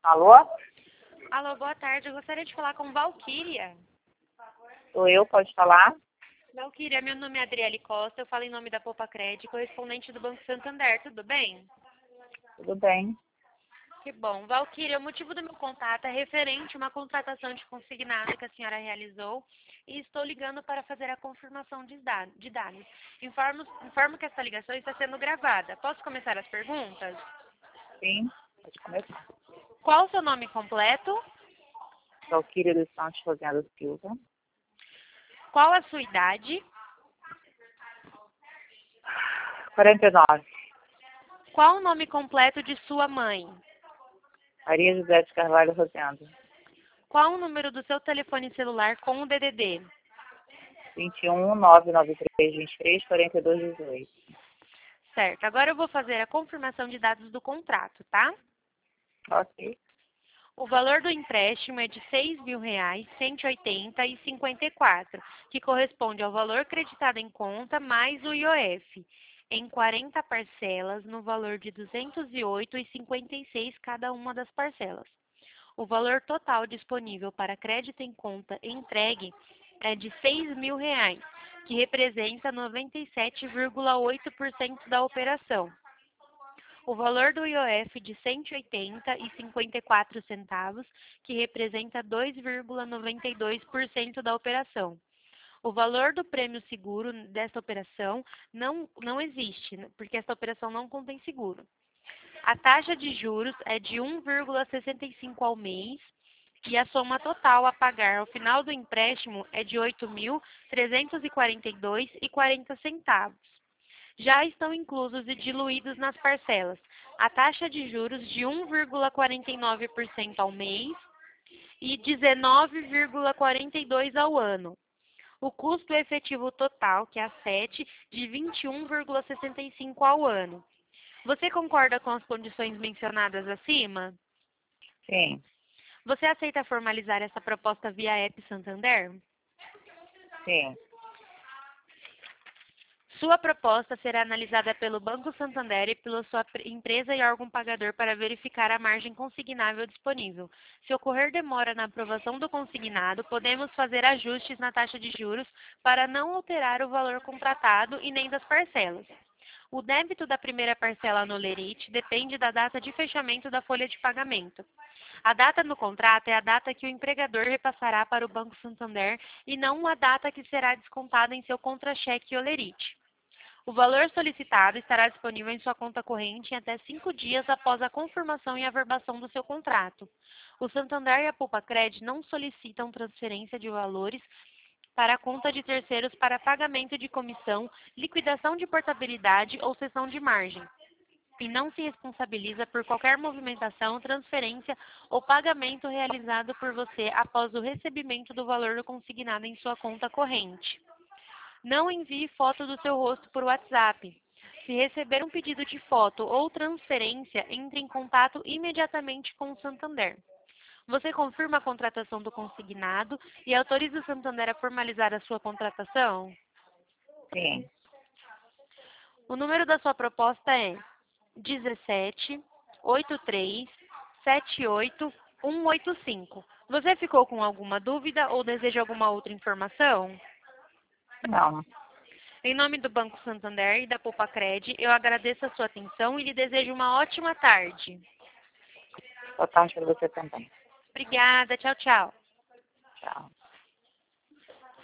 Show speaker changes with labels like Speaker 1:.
Speaker 1: Alô?
Speaker 2: Alô, boa tarde. Eu gostaria de falar com Valquíria.
Speaker 1: Sou eu, pode falar?
Speaker 2: Valquíria, meu nome é Adriele Costa, eu falo em nome da Poupa Cred, correspondente do Banco Santander, tudo bem?
Speaker 1: Tudo bem.
Speaker 2: Que bom. Valquíria, o motivo do meu contato é referente a uma contratação de consignado que a senhora realizou e estou ligando para fazer a confirmação de dados. Informo que essa ligação está sendo gravada. Posso começar as perguntas?
Speaker 1: Sim, pode começar.
Speaker 2: Qual o seu nome completo?
Speaker 1: Valquíria dos Santos Rosendo Silva.
Speaker 2: Qual a sua idade?
Speaker 1: 49.
Speaker 2: Qual o nome completo de sua mãe?
Speaker 1: Maria José de Carvalho Rosendo.
Speaker 2: Qual o número do seu telefone celular com o DDD?
Speaker 1: 21 993 23 42 18.
Speaker 2: Certo. Agora eu vou fazer a confirmação de dados do contrato, tá?
Speaker 1: Ok.
Speaker 2: O valor do empréstimo é de R$ 6.180,54, que corresponde ao valor creditado em conta mais o IOF, em 40 parcelas, no valor de R$ 208,56 cada uma das parcelas. O valor total disponível para crédito em conta entregue é de R$ 6.000, que representa 97,8% da operação. O valor do IOF de R$ 180,54, que representa 2,92% da operação. O valor do prêmio seguro desta operação não existe, porque esta operação não contém seguro. A taxa de juros é de 1,65 ao mês e a soma total a pagar ao final do empréstimo é de R$ 8.342,40. Já estão inclusos e diluídos nas parcelas a taxa de juros de 1,49% ao mês e 19,42% ao ano. O custo efetivo total, que é a 7, de 21,65% ao ano. Você concorda com as condições mencionadas acima?
Speaker 1: Sim.
Speaker 2: Você aceita formalizar essa proposta via app Santander?
Speaker 1: Sim.
Speaker 2: Sua proposta será analisada pelo Banco Santander e pela sua empresa e órgão pagador para verificar a margem consignável disponível. Se ocorrer demora na aprovação do consignado, podemos fazer ajustes na taxa de juros para não alterar o valor contratado e nem das parcelas. O débito da primeira parcela no Lerite depende da data de fechamento da folha de pagamento. A data no contrato é a data que o empregador repassará para o Banco Santander e não a data que será descontada em seu contra-cheque Olerite. O valor solicitado estará disponível em sua conta corrente em até 5 dias após a confirmação e averbação do seu contrato. O Santander e a Poupa Cred não solicitam transferência de valores para a conta de terceiros para pagamento de comissão, liquidação de portabilidade ou cessão de margem, e não se responsabiliza por qualquer movimentação, transferência ou pagamento realizado por você após o recebimento do valor consignado em sua conta corrente. Não envie foto do seu rosto por WhatsApp. Se receber um pedido de foto ou transferência, entre em contato imediatamente com o Santander. Você confirma a contratação do consignado e autoriza o Santander a formalizar a sua contratação?
Speaker 1: Sim.
Speaker 2: O número da sua proposta é 17 83 78 185. Você ficou com alguma dúvida ou deseja alguma outra informação?
Speaker 1: Não.
Speaker 2: Em nome do Banco Santander e da Poupa Cred, eu agradeço a sua atenção e lhe desejo uma ótima tarde.
Speaker 1: Boa tarde para você também.
Speaker 2: Obrigada, tchau, tchau.
Speaker 1: Tchau.